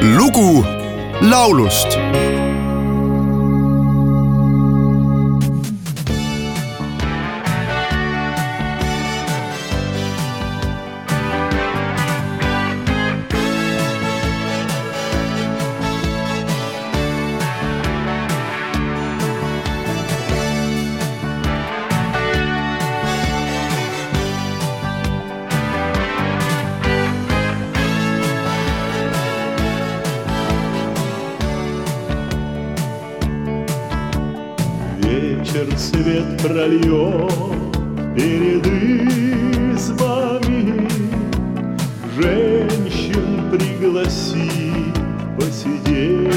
lugu laulust. Вечер свет прольет перед избами, женщин пригласи посидеть.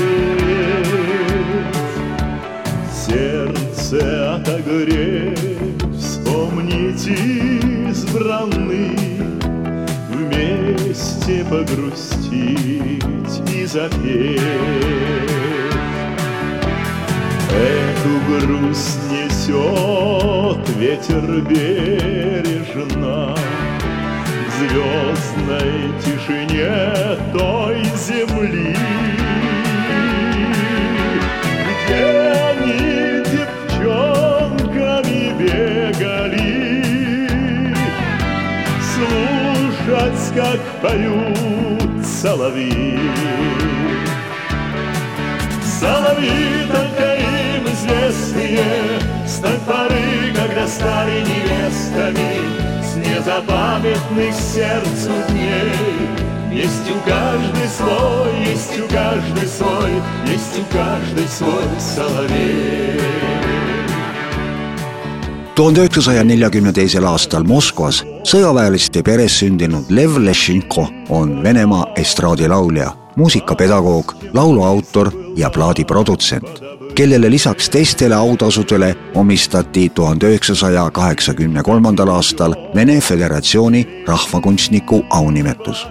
Сердце отогреть, вспомнить избранный, вместе погрустить и запеть. Эту грусть несет ветер бережно к звездной тишине той земли, где они девчонками бегали слушать, как поют соловьи. Соловьи только им известные, с той поры, когда стали невестами, с незапамятных сердцу дней. Есть у каждой свой, есть у каждой свой, есть у каждой свой соловей. 1942. aastal Moskvas sõjaväeliste peres sündinud Lev Leshchenko on Venemaa estraadilaulja, muusikapedagoog, lauluautor ja plaadiprodutsent, kellele lisaks teistele autasudele omistati 1983. aastal Vene Föderatsiooni rahvakunstniku aunimetus.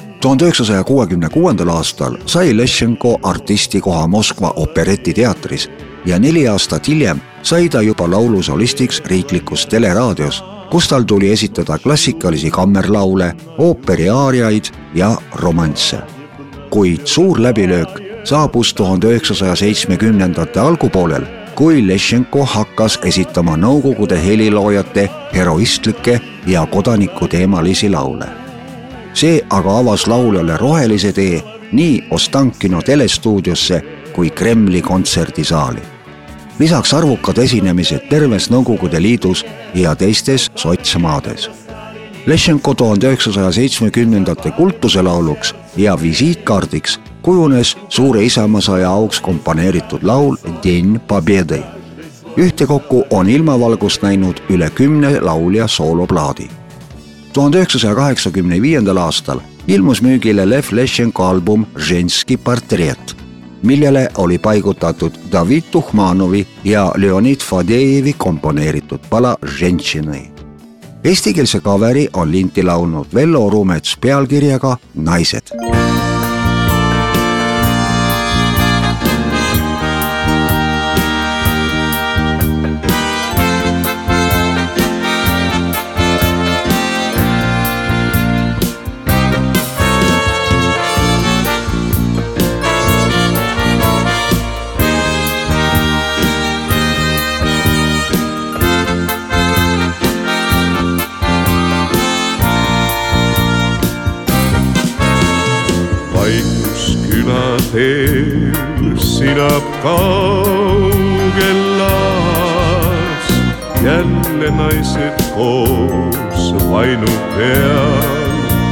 1966. aastal sai Leshchenko artistikoha Moskva operetiteatris ja 4 aastat hiljem sai ta juba laulusolistiks riiklikus teleraadios, kus tal tuli esitada klassikalisi kammerlaule, ooperiaariaid ja romansse. Kuid suur läbilöök saabus 1970. algupoolel, kui Leshchenko hakkas esitama nõukogude heliloojate heroistlikke ja kodanikuteemalisi laule. See aga avas lauljale rohelise tee nii Ostankino telestuudiosse kui Kremli kontserdisaali. Lisaks arvukad esinemised terves Nõukogude Liidus ja teistes sotsmaades. Leshchenko 1970. kultuselauluks ja visiitkaardiks kujunes suure isamaasõja auks komponeeritud laul Den Pobjedi. Ühtekokku on ilmavalgust näinud üle 10 laulja sooloplaadi. 1985. aastal ilmus müügile Lev Leshchenko album Ženski portret, millele oli paigutatud David Tuhmanovi ja Leonid Fadejevi komponeeritud pala Ženšini. Eestikeelse kaveri on linti laulnud Vello Rumets pealkirjaga Naised. Teel sinab kaugelas, jälle naised koos vainu peal.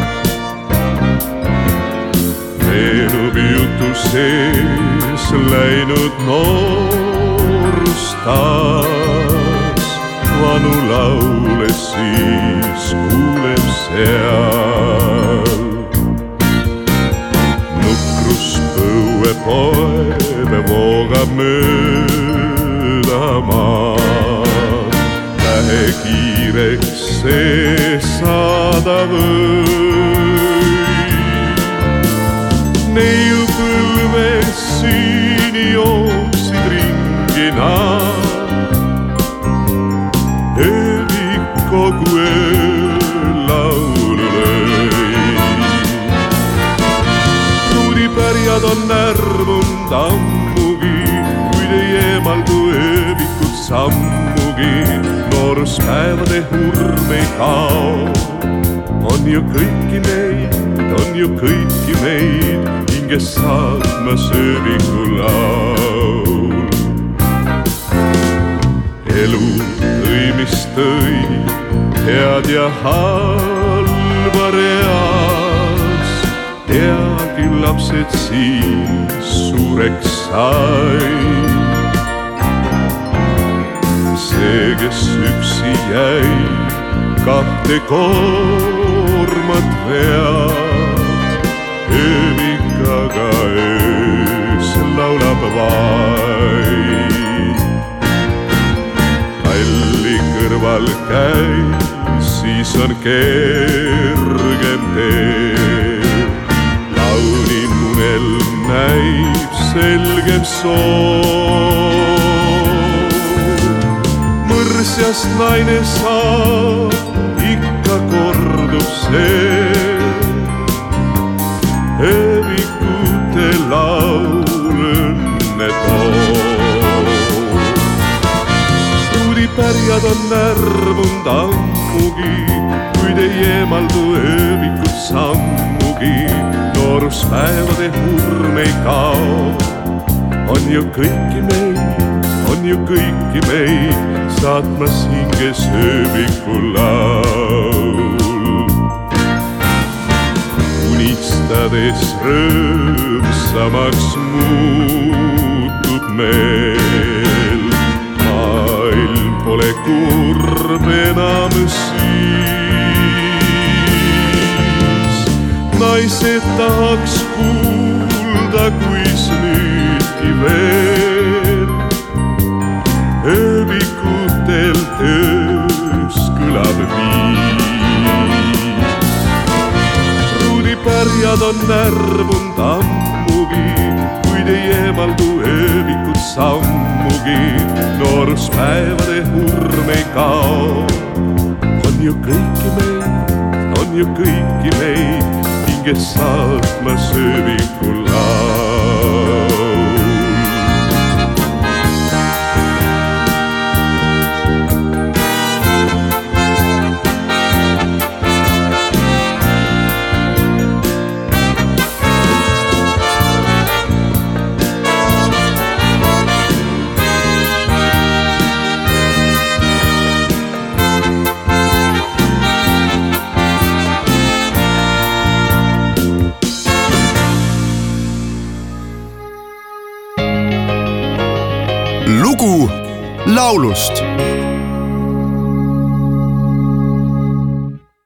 Meenub jutu sees läinud noorustas, vanu laule siis kuuleb seal. Põuepoebe voogab mööda maad, lähe kiireks see saada või. Neiu põlves siin jooksid ringi nad, ööbik kogu öö laulu lõi. päevade hurm ei kao. On ju kõiki meid hinges saatmas ööviku laul. Elu tõi, mis tõi, head ja halba reas. Peagi lapsed siis suureks sai. See, kes üksi jäi, kahte koormat veab. Öövikaga öös laulab vaid. Talli kõrval käib, siis on kergem tee. Launimunel näib selgem soov. Mõrsjast naine saab, ikka kordub see. Öövikute laul õnne toob. Pärjad on närvunud ammugi, kuid ei eemaldu öövikud sammugi. Nooruspäevade hurm ei kao. On ju kõiki meid saatmas hinges ööviku laul. Unistades rõõmsamaks muutub meil. Pole kurb enam siis. Naised tahaks kuulda, kuis nüüdki veel. Öövikutel töös kõlab viis. Pruudipärjad on närvunud ammugi, kuid ei eemaldu öövikud sammugi. Nooruspäevade hurm ei kao. On ju kõiki meid hinges saatmas ööviku laul. Lugu laulust.